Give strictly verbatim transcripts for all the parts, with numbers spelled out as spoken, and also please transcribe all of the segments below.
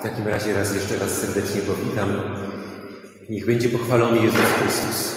W takim razie raz jeszcze raz serdecznie powitam. Niech będzie pochwalony Jezus Chrystus.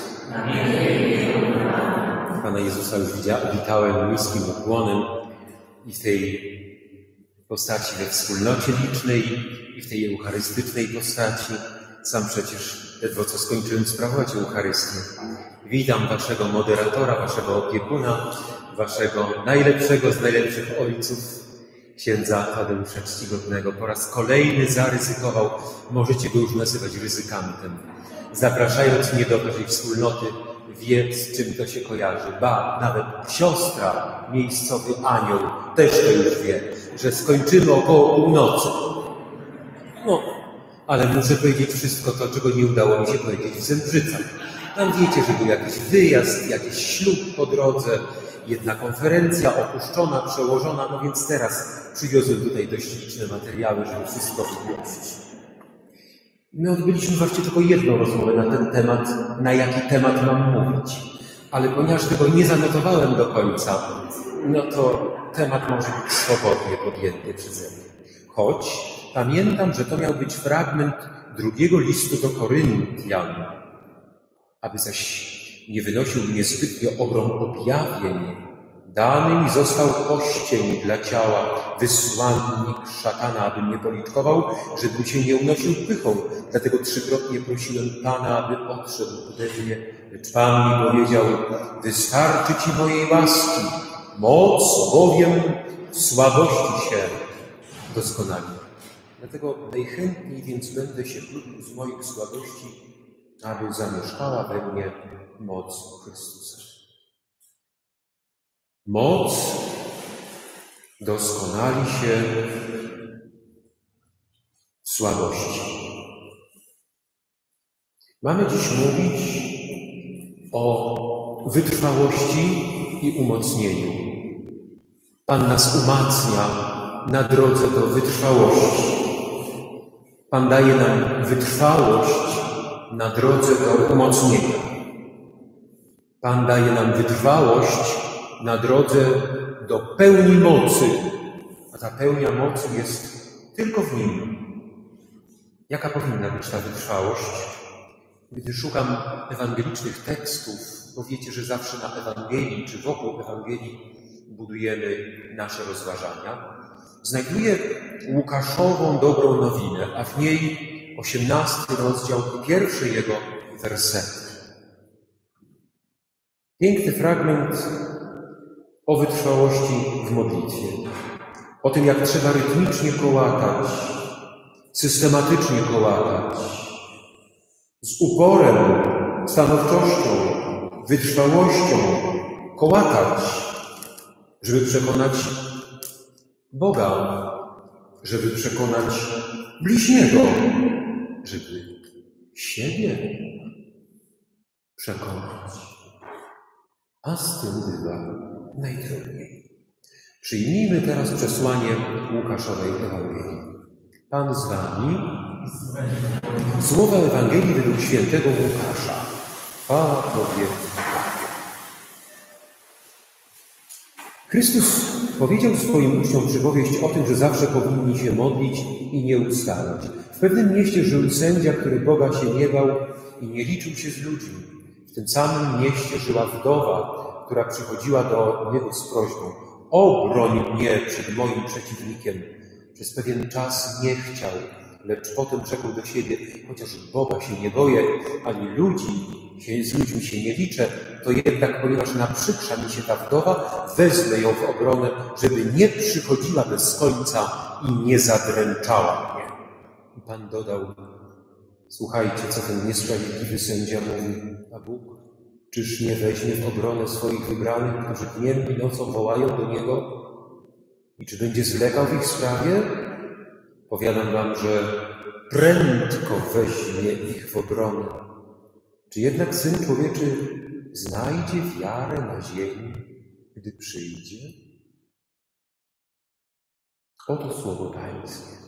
Pana Jezusa już witałem niskim ukłonem i w tej postaci we wspólnocie licznej, i w tej eucharystycznej postaci. Sam przecież ledwo co skończyłem sprawować Eucharystię. Witam waszego moderatora, waszego opiekuna, waszego najlepszego z najlepszych ojców, księdza Tadeusza Czcigodnego. Po raz kolejny zaryzykował, możecie go już nazywać ryzykantem, zapraszając mnie do waszej wspólnoty, wie, z czym to się kojarzy. Ba, nawet siostra, miejscowy anioł, też to już wie, że skończymy około północy. No, ale muszę powiedzieć wszystko to, czego nie udało mi się powiedzieć w Zembrzycach. Tam wiecie, że był jakiś wyjazd, jakiś ślub po drodze, jedna konferencja opuszczona, przełożona, no więc teraz przywiozłem tutaj dość liczne materiały, żeby wszystko wygłosić. My odbyliśmy właściwie tylko jedną rozmowę na ten temat, na jaki temat mam mówić. Ale ponieważ tego nie zanotowałem do końca, no to temat może być swobodnie podjęty przeze mnie. Choć pamiętam, że to miał być fragment drugiego listu do Koryntian, aby zaś nie wynosił mnie zbytnio ogrom objawień, dany mi został oścień dla ciała, wysłannik szatana, aby mnie policzkował, żebym się nie unosił pychą. Dlatego trzykrotnie prosiłem Pana, aby odszedł ode mnie. Lecz Pan mi powiedział, wystarczy ci mojej łaski, moc bowiem w słabości się doskonali. Dlatego najchętniej więc będę się pluł z moich słabości, aby zamieszkała we mnie moc Chrystusa. Moc doskonali się w słabości. Mamy dziś mówić o wytrwałości i umocnieniu. Pan nas umacnia na drodze do wytrwałości. Pan daje nam wytrwałość na drodze do umocnienia. Pan daje nam wytrwałość na drodze do pełni mocy, a ta pełnia mocy jest tylko w Nim. Jaka powinna być ta wytrwałość? Gdy szukam ewangelicznych tekstów, bo wiecie, że zawsze na Ewangelii czy wokół Ewangelii budujemy nasze rozważania, znajduję Łukaszową dobrą nowinę, a w niej osiemnasty rozdział i pierwszy jego werset. Piękny fragment o wytrwałości w modlitwie. O tym, jak trzeba rytmicznie kołatać, systematycznie kołatać, z uporem, stanowczością, wytrwałością kołatać, żeby przekonać Boga, żeby przekonać bliźniego, żeby siebie przekonać. A z tym bywa najtrudniej. Przyjmijmy teraz przesłanie Łukaszowej Ewangelii. Pan z wami. Słowa Ewangelii według świętego Łukasza. Chwała Tobie. Chrystus powiedział swoim uczniom przypowieść o tym, że zawsze powinni się modlić i nie ustawać. W pewnym mieście żył sędzia, który Boga się nie bał i nie liczył się z ludźmi. W tym samym mieście żyła wdowa, która przychodziła do niego z prośbą: obroń mnie przed moim przeciwnikiem. Przez pewien czas nie chciał, lecz potem rzekł do siebie: chociaż Boga się nie boję, ani ludzi, się, z ludźmi się nie liczę, to jednak, ponieważ naprzykrza mi się ta wdowa, wezmę ją w obronę, żeby nie przychodziła bez końca i nie zadręczała mnie. I Pan dodał: słuchajcie, co ten niesprawiedliwy sędzia mówi, a Bóg czyż nie weźmie w obronę swoich wybranych, którzy dniem i nocą wołają do Niego? I czy będzie zwlekał w ich sprawie? Powiadam wam, że prędko weźmie ich w obronę. Czy jednak Syn Człowieczy znajdzie wiarę na ziemi, gdy przyjdzie? Oto słowo Pańskie.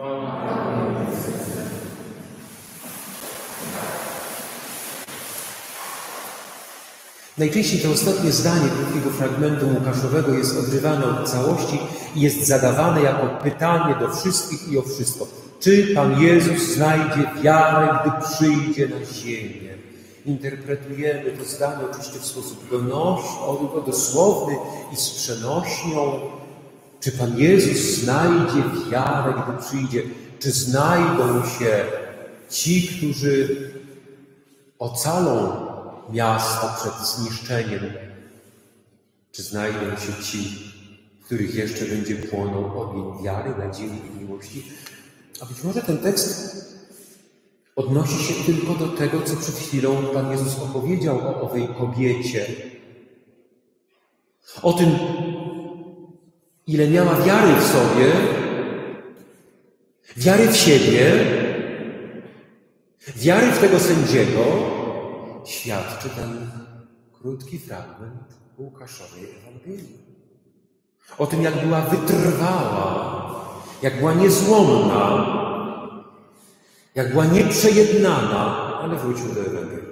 Najczęściej to ostatnie zdanie krótkiego fragmentu Łukaszowego jest odrywane od całości i jest zadawane jako pytanie do wszystkich i o wszystko. Czy Pan Jezus znajdzie wiarę, gdy przyjdzie na ziemię? Interpretujemy to zdanie oczywiście w sposób donośny, dosłowny i z przenośnią. Czy Pan Jezus znajdzie wiarę, gdy przyjdzie? Czy znajdą się ci, którzy ocalą miasto przed zniszczeniem? Czy znajdą się ci, w których jeszcze będzie płonął ogień wiary, nadziei i miłości? A być może ten tekst odnosi się tylko do tego, co przed chwilą Pan Jezus opowiedział o owej kobiecie. O tym, ile miała wiary w sobie, wiary w siebie, wiary w tego sędziego, świadczy ten krótki fragment Łukaszowej Ewangelii. O tym, jak była wytrwała, jak była niezłomna, jak była nieprzejednana, ale wróćmy do Ewangelii.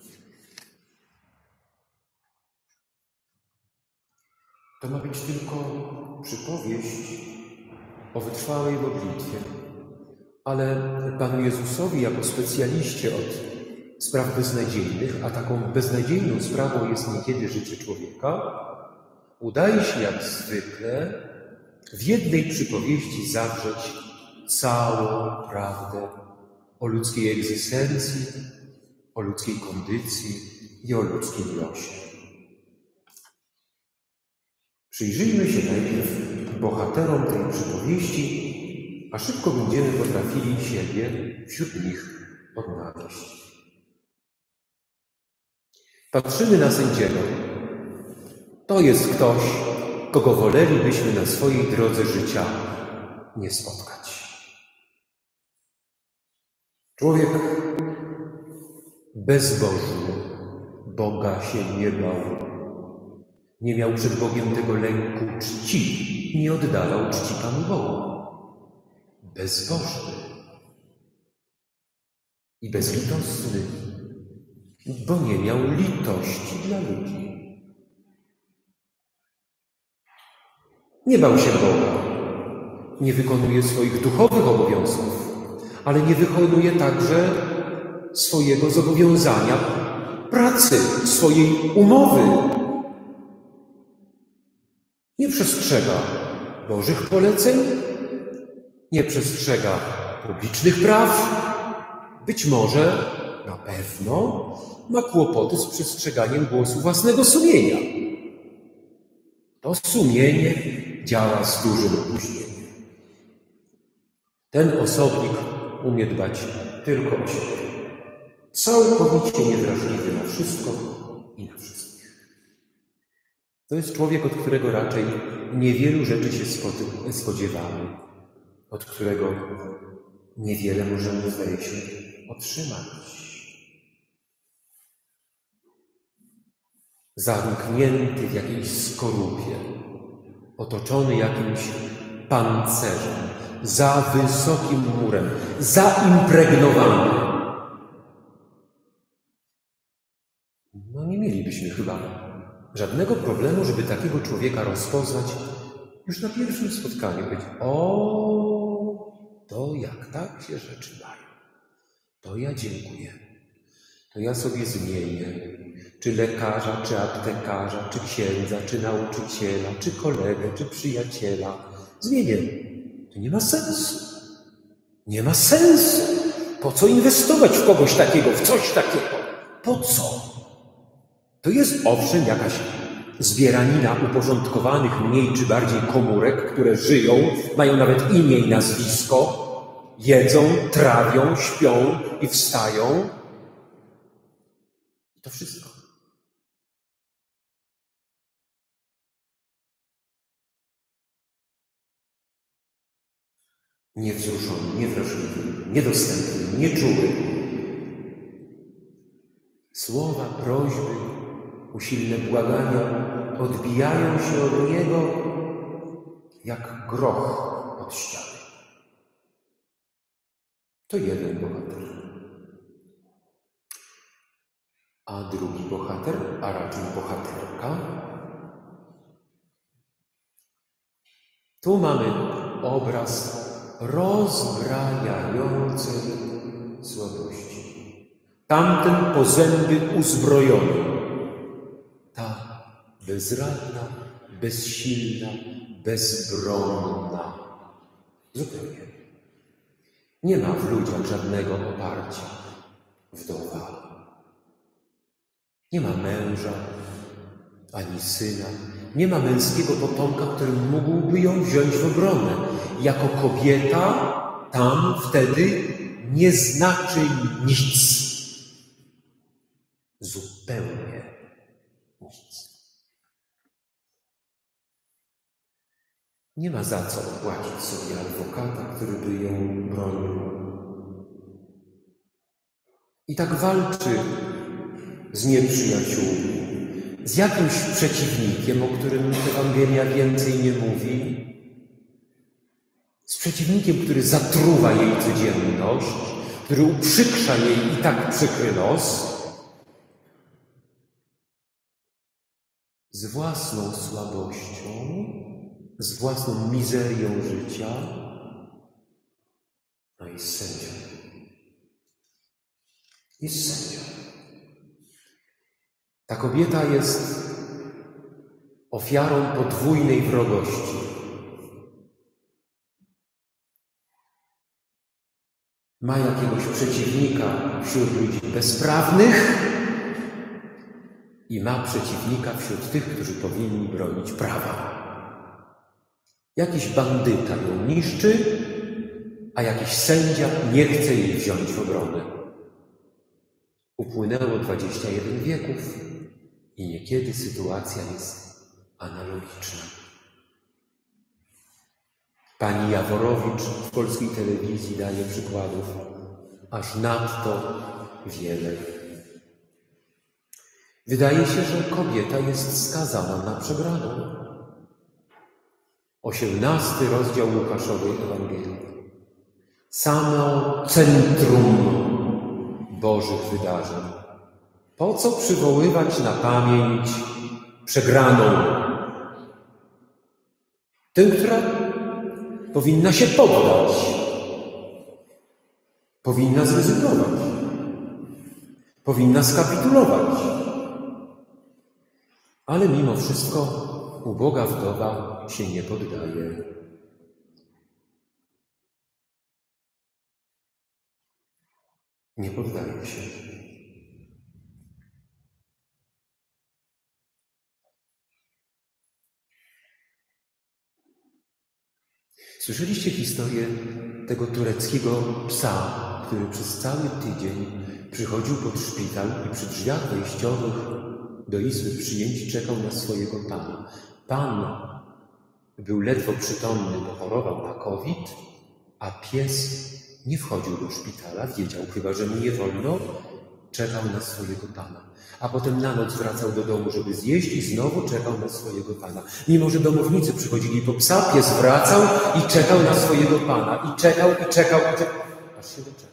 To ma być tylko przypowieść o wytrwałej modlitwie, ale Panu Jezusowi jako specjaliście od spraw beznadziejnych, a taką beznadziejną sprawą jest niekiedy życie człowieka, udaje się jak zwykle w jednej przypowieści zawrzeć całą prawdę o ludzkiej egzystencji, o ludzkiej kondycji i o ludzkim losie. Przyjrzyjmy się najpierw bohaterom tej przypowieści, a szybko będziemy potrafili siebie wśród nich odnaleźć. Patrzymy na sędziego. To jest ktoś, kogo wolelibyśmy na swojej drodze życia nie spotkać. Człowiek bezbożny, Boga się nie bał. Nie miał przed Bogiem tego lęku czci, nie oddalał czci Panu Bogu. Bezbożny i bezlitosny, bo nie miał litości dla ludzi. Nie bał się Boga, nie wykonuje swoich duchowych obowiązków, ale nie wykonuje także swojego zobowiązania pracy, swojej umowy. Nie przestrzega Bożych poleceń, nie przestrzega publicznych praw. Być może, na pewno, ma kłopoty z przestrzeganiem głosu własnego sumienia. To sumienie działa z dużym opóźnieniem. Ten osobnik umie dbać tylko o siebie. Całkowicie niewrażliwy na wszystko i na wszystkich. To jest człowiek, od którego raczej niewielu rzeczy się spodziewamy, od którego niewiele możemy, zdaje się, otrzymać. Zamknięty w jakiejś skorupie, otoczony jakimś pancerzem, za wysokim murem, zaimpregnowany. No nie mielibyśmy chyba żadnego problemu, żeby takiego człowieka rozpoznać już na pierwszym spotkaniu. Być, o, to jak tak się rzeczy mają. To ja dziękuję. To ja sobie zmienię. Czy lekarza, czy aptekarza, czy księdza, czy nauczyciela, czy kolegę, czy przyjaciela. Zmienię. To nie ma sensu. Nie ma sensu. Po co inwestować w kogoś takiego, w coś takiego? Po co? To jest owszem jakaś zbieranina uporządkowanych mniej czy bardziej komórek, które żyją, mają nawet imię i nazwisko, jedzą, trawią, śpią i wstają. To wszystko. Niewzruszony, niewrażliwy, niedostępny, nieczuły. Słowa, prośby, usilne błagania odbijają się od niego jak groch od ściany. To jeden bohater. A drugi bohater, a raczej bohaterka. Tu mamy obraz rozbrajającej słabości. Tamten po zęby uzbrojony. Ta bezradna, bezsilna, bezbronna. Zupełnie. Nie ma w ludziach żadnego oparcia. Wdowa. Nie ma męża, ani syna. Nie ma męskiego potomka, który mógłby ją wziąć w obronę. Jako kobieta tam wtedy nie znaczy nic. Zupełnie nic. Nie ma za co płacić sobie adwokata, który by ją bronił. I tak walczy z nieprzyjaciółmi, z jakimś przeciwnikiem, o którym Ewangelia więcej nie mówi, z przeciwnikiem, który zatruwa jej codzienność, który uprzykrza jej i tak przykry los, z własną słabością, z własną mizerią życia, no i z sędzią. Jest sędzią. Ta kobieta jest ofiarą podwójnej wrogości. Ma jakiegoś przeciwnika wśród ludzi bezprawnych i ma przeciwnika wśród tych, którzy powinni bronić prawa. Jakiś bandyta ją niszczy, a jakiś sędzia nie chce jej wziąć w obronę. Upłynęło dwadzieścia jeden wieków i niekiedy sytuacja jest analogiczna. Pani Jaworowicz w polskiej telewizji daje przykładów aż nadto wiele. Wydaje się, że kobieta jest skazana na przegraną. Osiemnasty rozdział Łukaszowej Ewangelii. Samo centrum Bożych wydarzeń. Po co przywoływać na pamięć przegraną? Tę, która powinna się poddać. Powinna zrezygnować. Powinna skapitulować. Ale mimo wszystko uboga wdowa się nie poddaje. Nie poddaje się. Słyszeliście historię tego tureckiego psa, który przez cały tydzień przychodził pod szpital i przy drzwiach wejściowych do izby przyjęć czekał na swojego pana. Pan był ledwo przytomny, bo chorował na COVID, a pies nie wchodził do szpitala, wiedział chyba, że mu nie wolno, czekał na swojego pana. A potem na noc wracał do domu, żeby zjeść i znowu czekał na swojego pana. Mimo że domownicy przychodzili po psa, pies wracał i czekał na swojego pana. I czekał, i czekał, i czekał, aż się doczekał.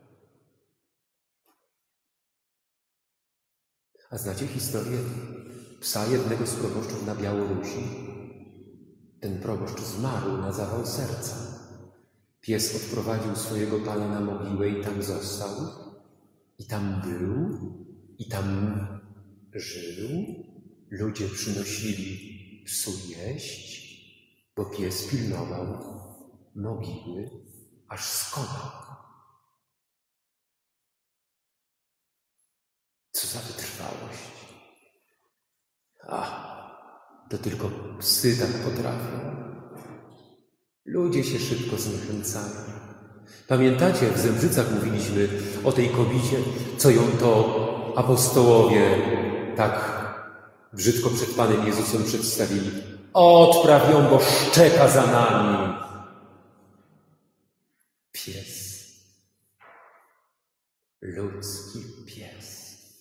A znacie historię psa jednego z proboszczów na Białorusi? Ten proboszcz zmarł na zawał serca. Pies odprowadził swojego pana na mogiłę i tam został. I tam był, i tam żył. Ludzie przynosili psu jeść, bo pies pilnował mogiły, aż skonał. Co za wytrwałość. A, to tylko psy tak potrafią. Ludzie się szybko zniechęcają. Pamiętacie, jak w Zembrzycach mówiliśmy o tej kobiecie, co ją to apostołowie tak brzydko przed Panem Jezusem przedstawili. Odpraw ją, bo szczeka za nami. Pies. Ludzki pies.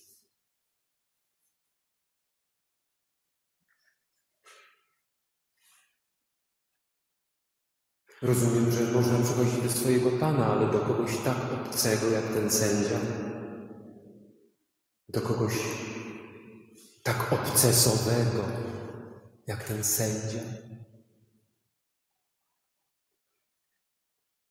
Rozumiem, że można przychodzić do swojego Pana, ale do kogoś tak obcego jak ten sędzia, do kogoś tak obcesowego jak ten sędzia.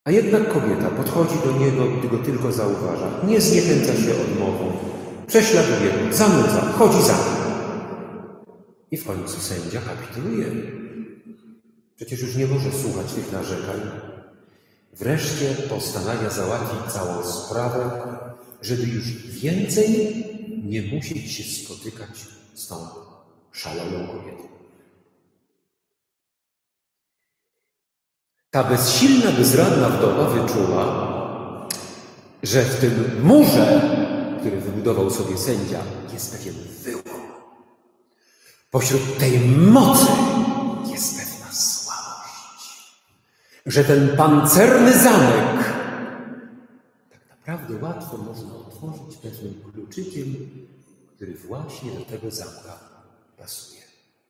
A jednak kobieta podchodzi do niego, gdy go tylko zauważa. Nie zniechęca się odmową. Prześladuje go, zanudza, chodzi za nim. I w końcu sędzia kapituluje. Przecież już nie może słuchać tych narzekań. Wreszcie postanawia załatwić całą sprawę, żeby już więcej nie musieć się spotykać z tą szaloną kobietą. Ta bezsilna, bezradna wdowa wyczuła, że w tym murze, który wybudował sobie sędzia, jest pewien wyłom. Pośród tej mocy jest pewna słabość. Że ten pancerny zamek tak naprawdę łatwo można otworzyć pewnym kluczykiem, który właśnie do tego zamka pasuje.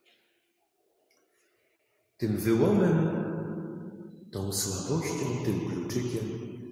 Tym wyłomem, tą słabością, tym kluczykiem,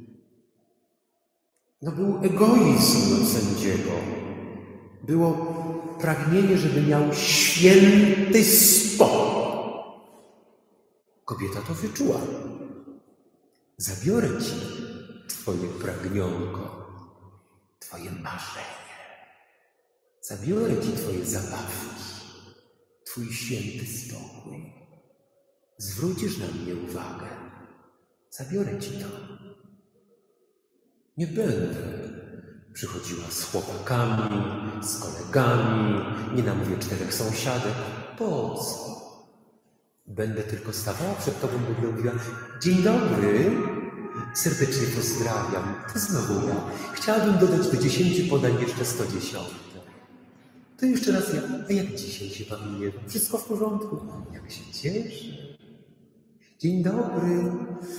no był egoizm sędziego. Było pragnienie, żeby miał święty spokój. Kobieta to wyczuła. Zabiorę ci twoje pragnionko, twoje marzenie. Zabiorę ci twoje zabawki, twój święty spokój. Zwrócisz na mnie uwagę. Zabiorę ci to. Nie będę przychodziła z chłopakami, z kolegami, nie namówię czterech sąsiadek. Po co? Będę tylko stawała przed tobą, bo mówiła: dzień dobry, serdecznie pozdrawiam, to znowu ja. Chciałabym dodać do dziesięciu podań jeszcze sto dziesiąte. To jeszcze raz ja. A jak dzisiaj się pan miewa? Wszystko w porządku? Jak się cieszę. Dzień dobry.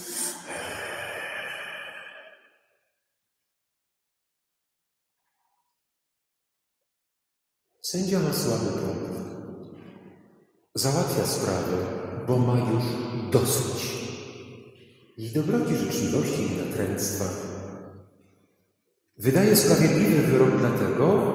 Sędzia ma słaby pomysł. Załatwia sprawę, bo ma już dosyć ich dobroci, życzliwości i natręctwa. Wydaje sprawiedliwy wyrok dlatego,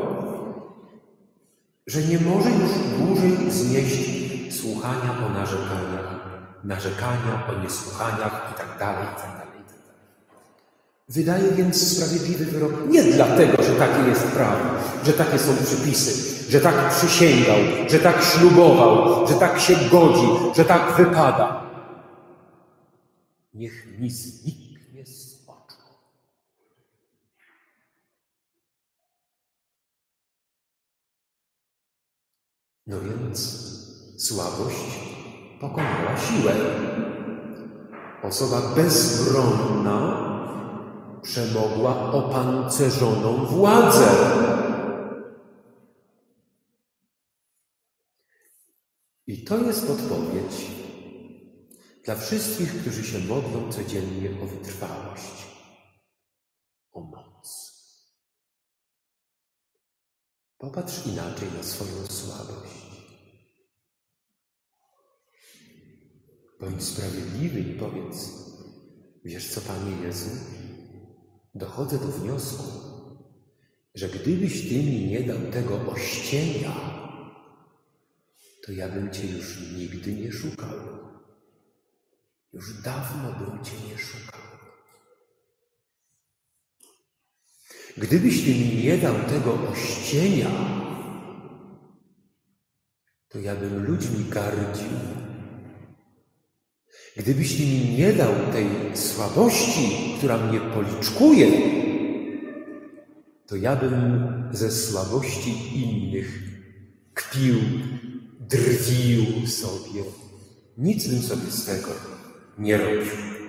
że nie może już dłużej znieść słuchania o narzekaniach, narzekania o niesłuchaniach i tak dalej, i tak dalej. Wydaje więc sprawiedliwy wyrok nie dlatego, że takie jest prawo, że takie są przepisy, że tak przysięgał, że tak ślubował, że tak się godzi, że tak wypada. Niech mi zniknie z oczu. No więc słabość pokonała siłę. Osoba bezbronna przemogła opancerzoną władzę. I to jest odpowiedź dla wszystkich, którzy się modlą codziennie o wytrwałość, o moc. Popatrz inaczej na swoją słabość. Bądź sprawiedliwy i powiedz: wiesz co, Panie Jezu, dochodzę do wniosku, że gdybyś Ty mi nie dał tego ościenia, to ja bym Cię już nigdy nie szukał. Już dawno bym Cię nie szukał. Gdybyś Ty mi nie dał tego ościenia, to ja bym ludźmi gardził. Gdybyś Ty mi nie dał tej słabości, która mnie policzkuje, to ja bym ze słabości innych kpił, drwił sobie. Nic bym sobie z tego nie robił.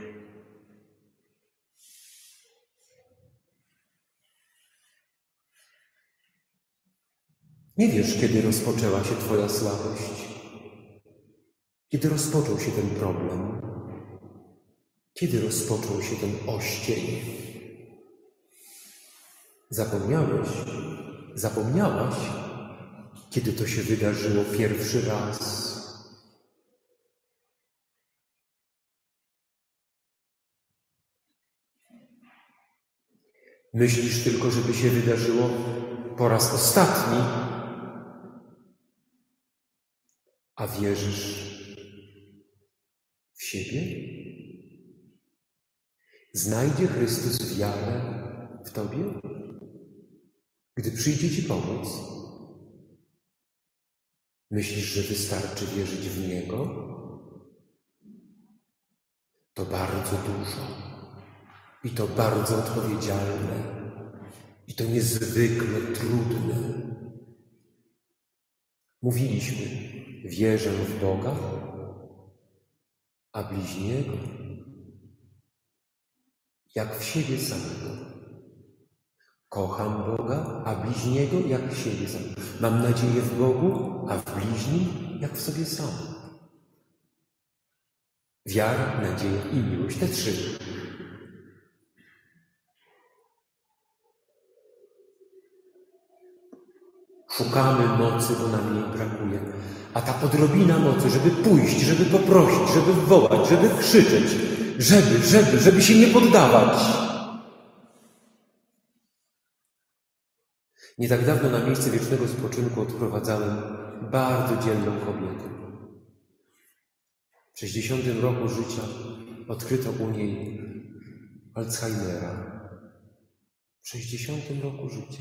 Nie wiesz, kiedy rozpoczęła się Twoja słabość. Kiedy rozpoczął się ten problem? Kiedy rozpoczął się ten oścień? Zapomniałeś, zapomniałaś, kiedy to się wydarzyło pierwszy raz? Myślisz tylko, żeby się wydarzyło po raz ostatni, a wierzysz w siebie? Znajdzie Chrystus wiarę w tobie? Gdy przyjdzie ci pomóc, myślisz, że wystarczy wierzyć w Niego? To bardzo dużo i to bardzo odpowiedzialne i to niezwykle trudne. Mówiliśmy, wierzę w Boga, a bliźniego jak w siebie samego. Kocham Boga, a bliźniego jak w siebie samego. Mam nadzieję w Bogu, a w bliźnim jak w sobie samym. Wiara, nadzieja i miłość, te trzy. Szukamy mocy, bo nam jej brakuje. A ta odrobina mocy, żeby pójść, żeby poprosić, żeby wołać, żeby krzyczeć, żeby, żeby, żeby się nie poddawać. Nie tak dawno na miejsce wiecznego spoczynku odprowadzałem bardzo dzielną kobietę. W sześćdziesiątym roku życia odkryto u niej Alzheimera. W sześćdziesiątym roku życia.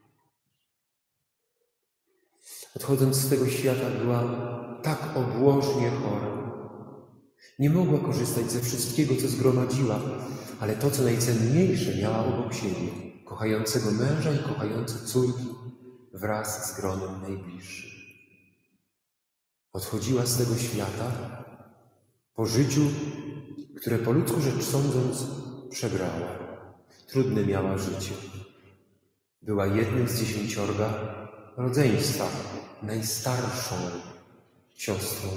Odchodząc z tego świata była tak obłożnie chora. Nie mogła korzystać ze wszystkiego, co zgromadziła, ale to, co najcenniejsze, miała obok siebie. Kochającego męża i kochające córki wraz z gronem najbliższym. Odchodziła z tego świata po życiu, które po ludzku rzecz sądząc przegrała. Trudne miała życie. Była jednym z dziesięciorga rodzeństwa, najstarszą siostrą.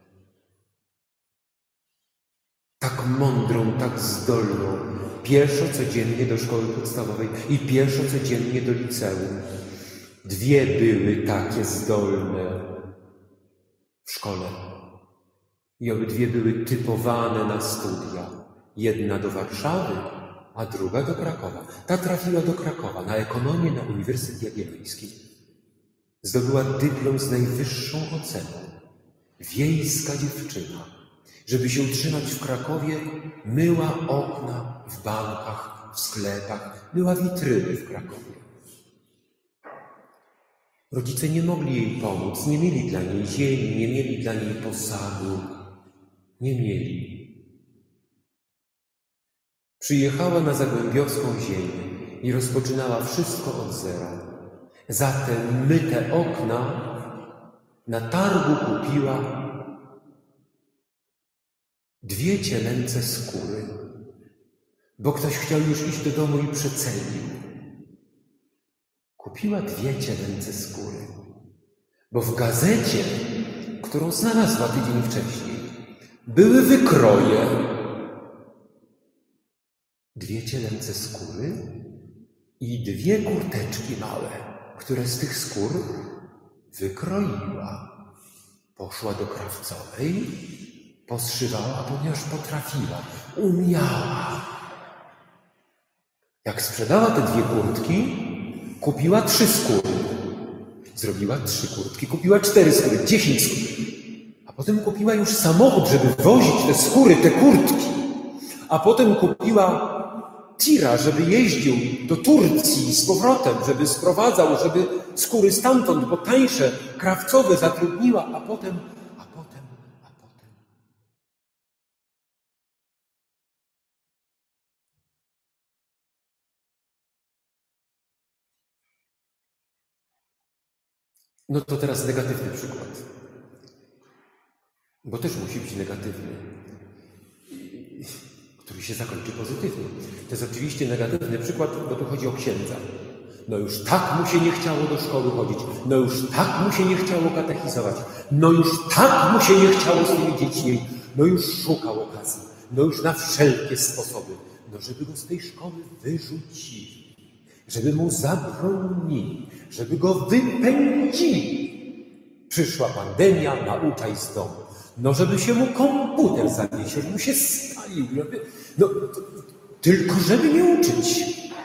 Tak mądrą, tak zdolną. Pieszo codziennie do szkoły podstawowej i pieszo codziennie do liceum. Dwie były takie zdolne w szkole. I obydwie były typowane na studia. Jedna do Warszawy, a druga do Krakowa. Ta trafiła do Krakowa na ekonomię na Uniwersytet Jagielloński. Zdobyła dyplom z najwyższą oceną. Wiejska dziewczyna. Żeby się utrzymać w Krakowie, myła okna w bankach, w sklepach, myła witryny w Krakowie. Rodzice nie mogli jej pomóc, nie mieli dla niej ziemi, nie mieli dla niej posadu, nie mieli. Przyjechała na zagłębiowską ziemię i rozpoczynała wszystko od zera. Za te myte okna na targu kupiła dwie cielęce skóry, bo ktoś chciał już iść do domu i przecenił. Kupiła dwie cielęce skóry, bo w gazecie, którą znalazła tydzień wcześniej, były wykroje. Dwie cielęce skóry i dwie kurteczki małe, które z tych skór wykroiła. Poszła do krawcowej, poszywała, ponieważ potrafiła, umiała. Jak sprzedała te dwie kurtki, kupiła trzy skóry. Zrobiła trzy kurtki, kupiła cztery skóry, dziesięć skór. A potem kupiła już samochód, żeby wozić te skóry, te kurtki. A potem kupiła tira, żeby jeździł do Turcji z powrotem, żeby sprowadzał, żeby skóry stamtąd, bo tańsze, krawcowe zatrudniła, a potem, a potem, a potem. No to teraz negatywny przykład. Bo też musi być negatywny, który się zakończy pozytywnie. To jest oczywiście negatywny przykład, bo tu chodzi o księdza. No już tak mu się nie chciało do szkoły chodzić, no już tak mu się nie chciało katechizować, no już tak mu się nie chciało z tymi dziećmi, no już szukał okazji, no już na wszelkie sposoby, no żeby go z tej szkoły wyrzucili, żeby mu zabronili, żeby go wypędzili. Przyszła pandemia, nauczaj z domu. No żeby się mu komputer zawiesił, żeby mu się spalił, żeby... No, to, tylko żeby nie uczyć.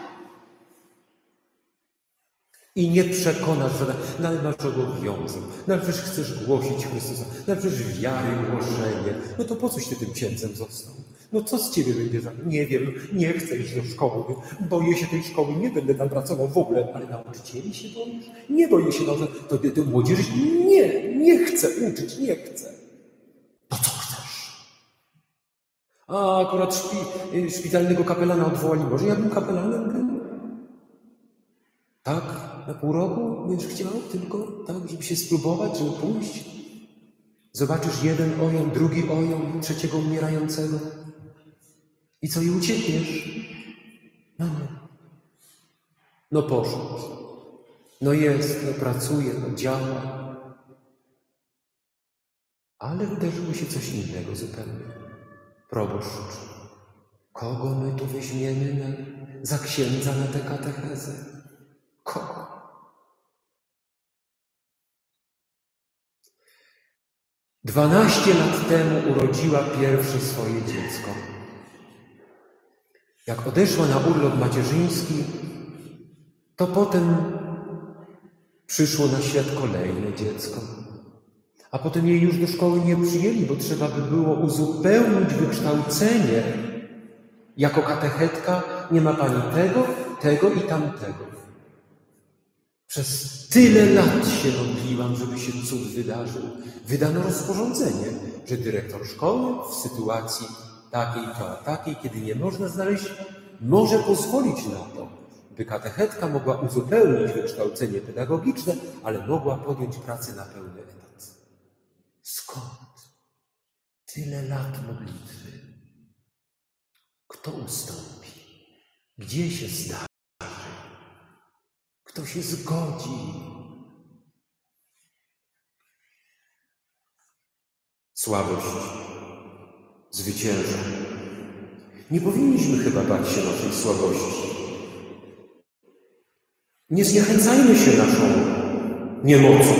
I nie przekonasz, że no, ale masz obowiązek, no ale przecież chcesz głosić Chrystusa, no ale przecież wiary, głoszenie, no to po coś ty tym księdzem został? No co z ciebie będzie za... Nie wiem, nie chcę iść do szkoły. Boję się tej szkoły, nie będę tam pracował w ogóle. Ale nauczycieli się boisz? Nie boję się nauczycieli. To, to, to młodzieży? Nie, nie chcę uczyć, nie chcę. To co chcesz? A akurat szpi, szpitalnego kapelana odwołali. Może ja bym kapelanem był? Tak? Na pół roku będziesz chciał tylko, tak, żeby się spróbować, żeby pójść? Zobaczysz jeden oją, drugi oją, trzeciego umierającego. I co, i uciekniesz? No nie. No poszedł. No jest, no pracuje, no działa. Ale wydarzyło się coś innego zupełnie. Proboszcz, kogo my tu weźmiemy na, za księdza na tę katechezę? Kogo? Dwanaście lat temu urodziła pierwsze swoje dziecko. Jak odeszła na urlop macierzyński, to potem przyszło na świat kolejne dziecko. A potem jej już do szkoły nie przyjęli, bo trzeba by było uzupełnić wykształcenie. Jako katechetka nie ma pani tego, tego i tamtego. Przez tyle lat się modliłam, żeby się cud wydarzył. Wydano rozporządzenie, że dyrektor szkoły w sytuacji takiej to takiej, kiedy nie można znaleźć, może pozwolić na to, by katechetka mogła uzupełnić wykształcenie pedagogiczne, ale mogła podjąć pracę na pełny etat. Skąd tyle lat modlitwy? Kto ustąpi? Gdzie się zdarzy? Kto się zgodzi? Słabość zwycięża. Nie powinniśmy chyba bać się naszej słabości. Nie zniechęcajmy się naszą niemocą.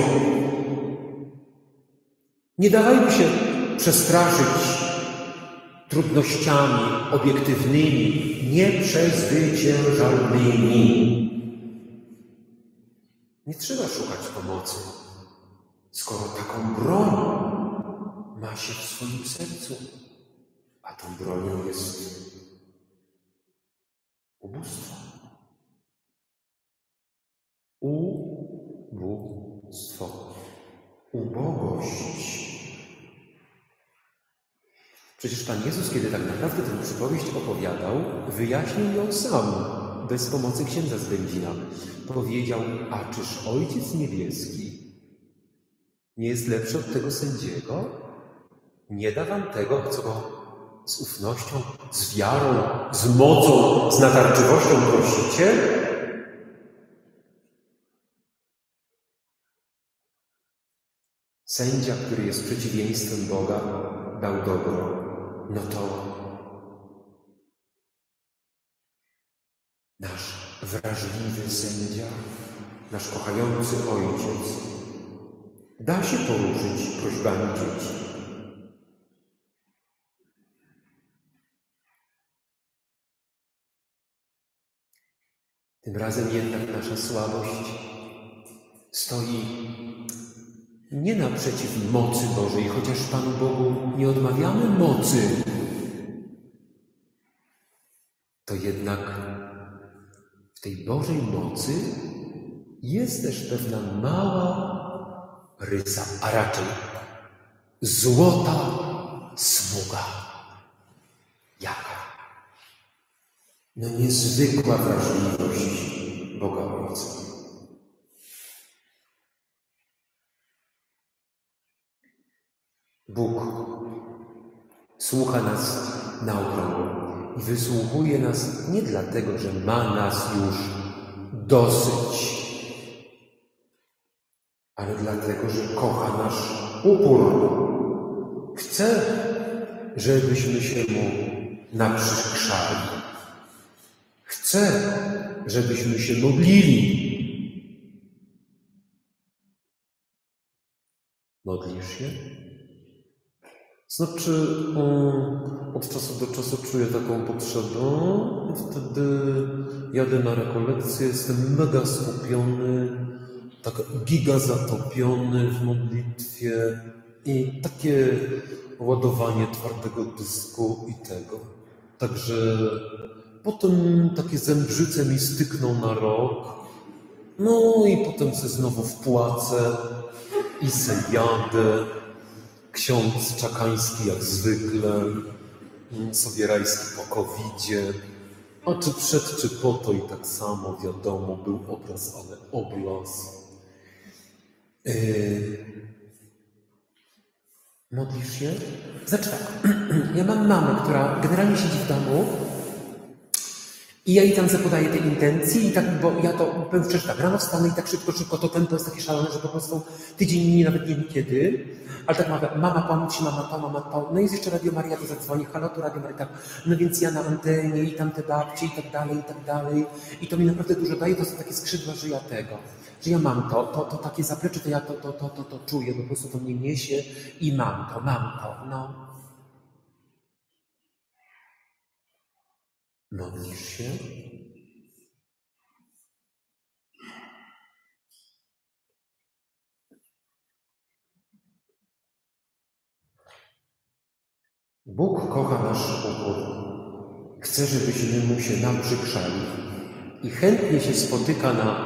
Nie dawajmy się przestraszyć trudnościami obiektywnymi, nieprzezwyciężalnymi. Nie trzeba szukać pomocy, skoro taką broń ma się w swoim sercu, a tą bronią jest ubóstwo. Ubóstwo. Ubogość. Przecież Pan Jezus, kiedy tak naprawdę tę przypowieść opowiadał, wyjaśnił ją sam, bez pomocy księdza z Będzina. Powiedział, a czyż Ojciec Niebieski nie jest lepszy od tego sędziego? Nie da wam tego, co z ufnością, z wiarą, z mocą, z natarczywością prosicie? Sędzia, który jest przeciwieństwem Boga, dał dobro. No to nasz wrażliwy sędzia, nasz kochający Ojciec da się poruszyć prośbami dzieci. Tym razem jednak nasza słabość stoi nie naprzeciw mocy Bożej, chociaż Panu Bogu nie odmawiamy mocy, to jednak w tej Bożej mocy jest też pewna mała rysa, a raczej złota smuga. Jaka? No niezwykła wrażliwość Boga Ojca. Bóg słucha nas na okrągło i wysłuchuje nas nie dlatego, że ma nas już dosyć, ale dlatego, że kocha nasz upór. Chce, żebyśmy się Mu naprzykrzali. Chce, żebyśmy się modlili. Modlisz się? Znaczy, um, od czasu do czasu czuję taką potrzebę i wtedy jadę na rekolekcję, jestem mega skupiony, tak giga zatopiony w modlitwie i takie ładowanie twardego dysku i tego. Także potem takie zębrzyce mi stykną na rok. No i potem se znowu wpłacę i se jadę. Ksiądz Czakański jak zwykle, Sobierajski po kowidzie. A czy przed, czy po to i tak samo, wiadomo, był obraz, ale obraz. Yy... Modlisz się? Znaczy tak, ja mam mamę, która generalnie siedzi w domu i ja jej tam zapodaję te intencje i tak, bo ja to powiem szczerze, tak, rano wstanę i tak szybko, szybko, to tempo jest takie szalone, że po prostu tydzień minie, nawet nie wiem kiedy, ale tak mama, mama pomóc się, mama to, mama to, no jest jeszcze Radio Maria, to zadzwoni, halo, to Radio Maria, tak, no więc ja na antenie i tam te babcie i tak dalej, i tak dalej i to mi naprawdę dużo daje, to są takie skrzydła, że ja tego, że ja mam to, to, to takie zaplecze, to ja to, to, to, to, to czuję, po prostu to mnie niesie i mam to, mam to, no. Modlisz się? Bóg kocha nasz upór. Chce, żebyśmy Mu się naprzykrzali i chętnie się spotyka na,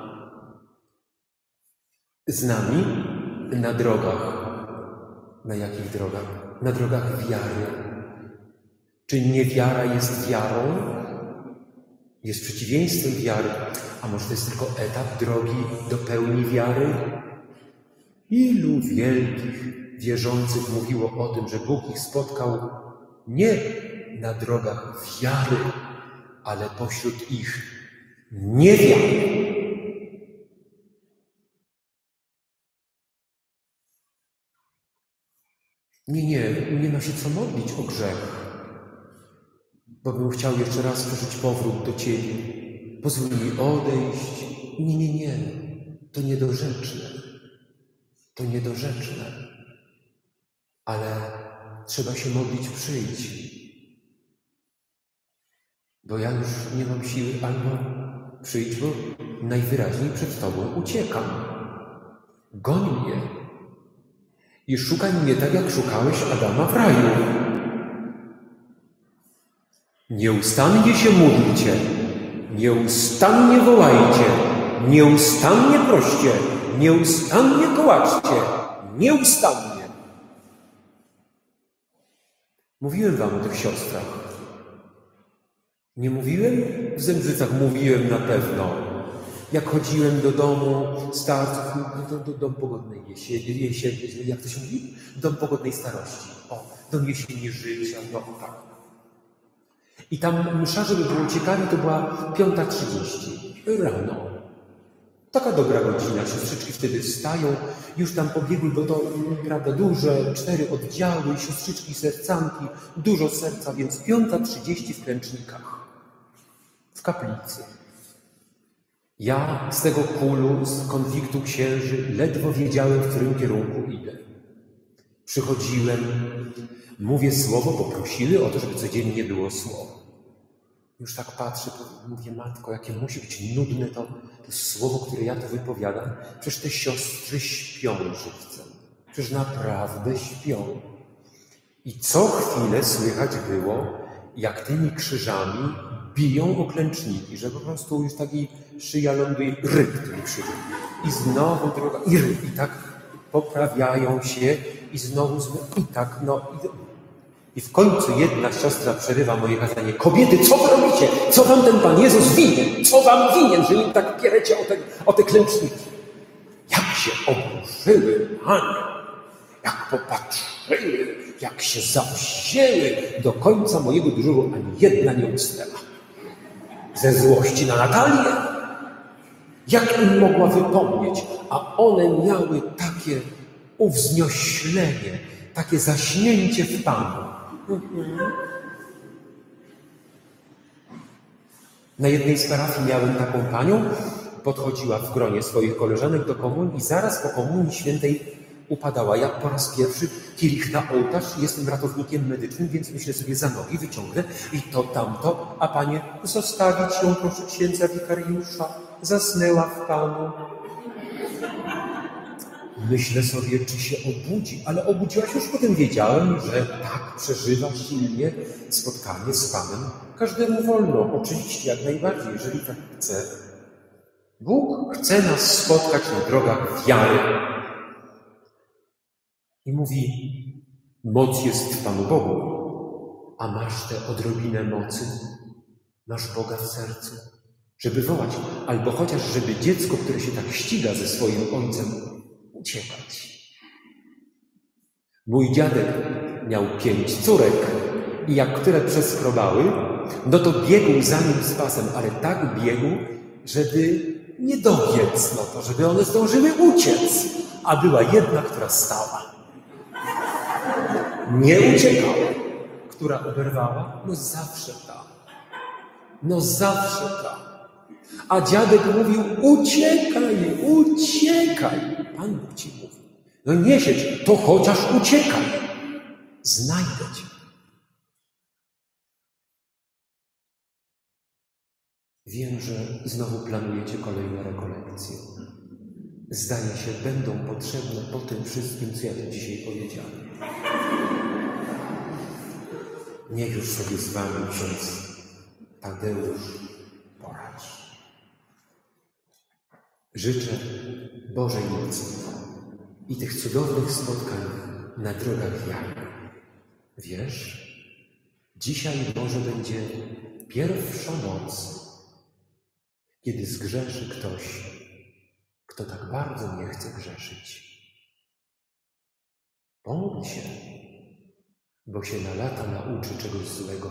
z nami na drogach. Na jakich drogach? Na drogach wiary. Czy niewiara jest wiarą? Jest przeciwieństwem wiary. A może to jest tylko etap drogi do pełni wiary? Ilu wielkich wierzących mówiło o tym, że Bóg ich spotkał nie na drogach wiary, ale pośród ich niewiary. Nie, nie, nie ma się co modlić o grzech. Bo bym chciał jeszcze raz przeżyć powrót do Ciebie. Pozwól mi odejść. Nie, nie, nie. To niedorzeczne. To niedorzeczne. Ale trzeba się modlić, przyjdź. Bo ja już nie mam siły, albo przyjdź, bo najwyraźniej przed Tobą uciekam. Goń mnie. I szukaj mnie tak, jak szukałeś Adama w raju. Nieustannie się módlcie, nieustannie wołajcie, nieustannie proście, nieustannie kołaczcie, nieustannie. Mówiłem wam o tych siostrach. Nie mówiłem? W Zembrzycach mówiłem na pewno. Jak chodziłem do domu starców, do, do, do dom pogodnej jesieni, jesieni, jak to się mówi? Dom pogodnej starości. O, dom jesieni życia, no tak. I tam msza, żeby było ciekawie, to była piąta trzydzieści rano. Taka dobra godzina, siostrzyczki wtedy wstają, już tam pobiegły, bo to, prawda, duże, cztery oddziały, siostrzyczki, sercanki, dużo serca, więc piąta trzydzieści w Klęcznikach, w kaplicy. Ja z tego kulu, z konwiktu księży, ledwo wiedziałem, w którym kierunku idę. Przychodziłem, mówię słowo, poprosili o to, żeby codziennie było słowo. Już tak patrzę, mówię, matko, jakie musi być nudne to, to słowo, które ja tu wypowiadam. Przecież te siostry śpią żywcem. Przecież naprawdę śpią. I co chwilę słychać było, jak tymi krzyżami biją o klęczniki, że po prostu już taki szyja ląduje, ryb tymi krzyżami. I znowu droga, i ryb, i tak poprawiają się, i znowu, znowu i tak, no. I, I w końcu jedna siostra przerywa moje kazanie. Kobiety, co wy robicie? Co wam ten Pan Jezus winien? Co wam winien, że im tak pierecie o te, o te klęczniki? Jak się oburzyły, Panie! Jak popatrzyły, jak się zawzięły do końca mojego dyżuru, ani jedna nie usnęła. Ze złości na Natalię. Jak im mogła wypomnieć? A one miały takie uwznioślenie, takie zaśnięcie w Panu. Mhm. Na jednej z parafii miałem taką panią, podchodziła w gronie swoich koleżanek do komunii i zaraz po komunii świętej upadała. Ja po raz pierwszy kielich na ołtarz, jestem ratownikiem medycznym, więc myślę sobie, za nogi wyciągnę i to, tamto, a Panie, zostawić ją, proszę księdza wikariusza, zasnęła w Panu. Myślę sobie, czy się obudzi, ale obudziłaś już, potem wiedziałem, że tak przeżywa silnie spotkanie z Panem. Każdemu wolno, oczywiście, jak najbardziej, jeżeli tak chce. Bóg chce nas spotkać na drogach wiary. I mówi, moc jest w Panu Bogu, a masz tę odrobinę mocy, masz Boga w sercu, żeby wołać, albo chociaż, żeby dziecko, które się tak ściga ze swoim ojcem, uciekać. Mój dziadek miał pięć córek i jak które przeskrobały, no to biegł za nim z pasem, ale tak biegł, żeby nie dobiec, no to żeby one zdążyły uciec. A była jedna, która stała. Nie uciekała. Która oberwała? No zawsze ta. No zawsze ta. A dziadek mówił, uciekaj, uciekaj. Pan Bóg ci mówi, no nie siedź, to chociaż uciekaj. Znajdę cię. Wiem, że znowu planujecie kolejne rekolekcje. Zdaje się, będą potrzebne po tym wszystkim, co ja tu dzisiaj powiedziałem. Niech już sobie z wami ksiądz Tadeusz poradzi. Życzę Bożej mocy i tych cudownych spotkań na drogach wiary. Wiesz, dzisiaj może będzie pierwsza noc, kiedy zgrzeszy ktoś, kto tak bardzo nie chce grzeszyć. Pomódl się, bo się na lata nauczy czegoś złego.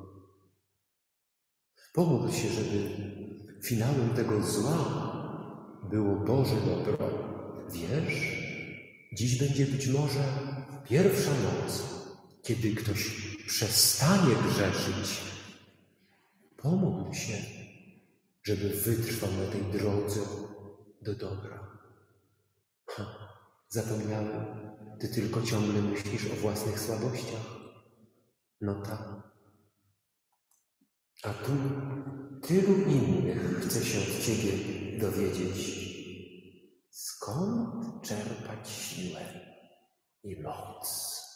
Pomódl się, żeby finałem tego zła było Boże dobro. Wiesz, dziś będzie być może pierwsza noc, kiedy ktoś przestanie grzeszyć. Pomódl się, żeby wytrwał na tej drodze do dobra. Ha, zapomniałem, ty tylko ciągle myślisz o własnych słabościach. No tak. A tu tylu innych chce się od ciebie dowiedzieć. Skąd czerpać siłę i moc?